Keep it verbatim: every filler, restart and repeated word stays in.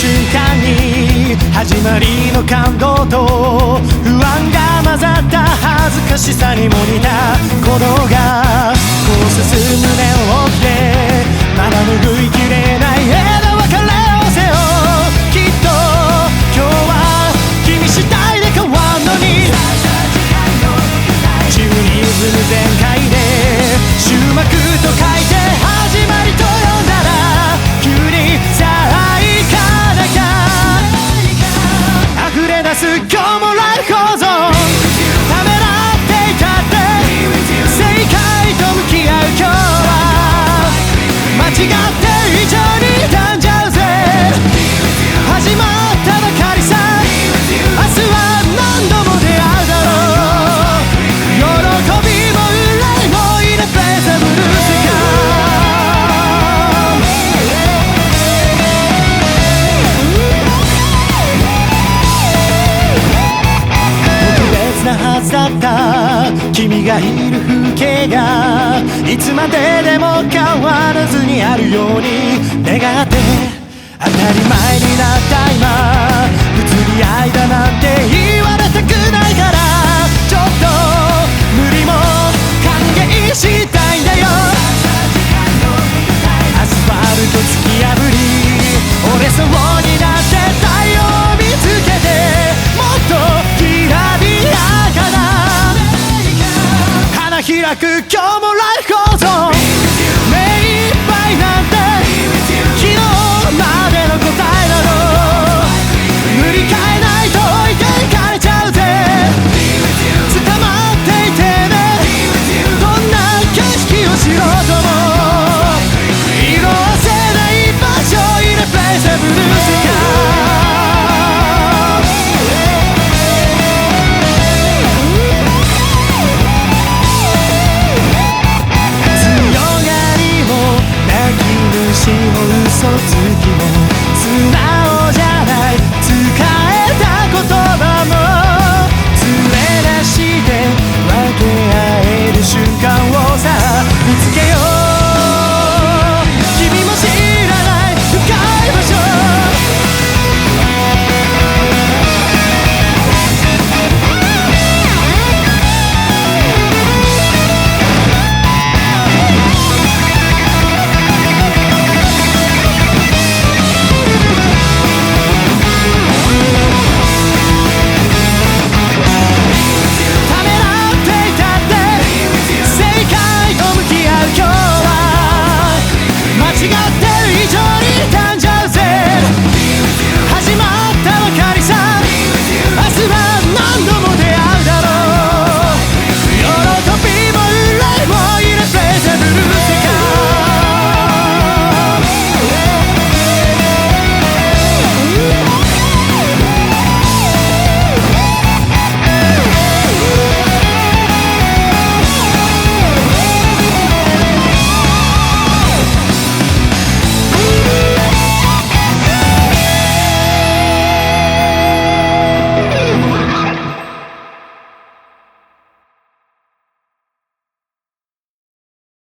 瞬間に始まりの感動と不安が混ざった恥ずかしさにも似た鼓動がこう進む胸を追ってまだ拭いきれない枝別れをせよきっと今日は君次第で変わんのに宙に渦む全開で終幕と書いて始まりと呼んだら急にさあ行かなきゃ溢れ出す今日もライフ構造ためらっていたって正解と向き合う今日は間違って以上に傷んじゃうぜ始まったばかりさ明日は何度も出会うだろう喜びも憂いも入れペザブルースか特別なはずだった君がいる風景がいつまででも変わらずにあるように願って当たり前になった今物理愛だなんて言われたくないからちょっと無理も歓迎したいんだよアスファルト突き破り折れそうになって太陽を見つけてもっときらびやかな花開く今日もライフ構造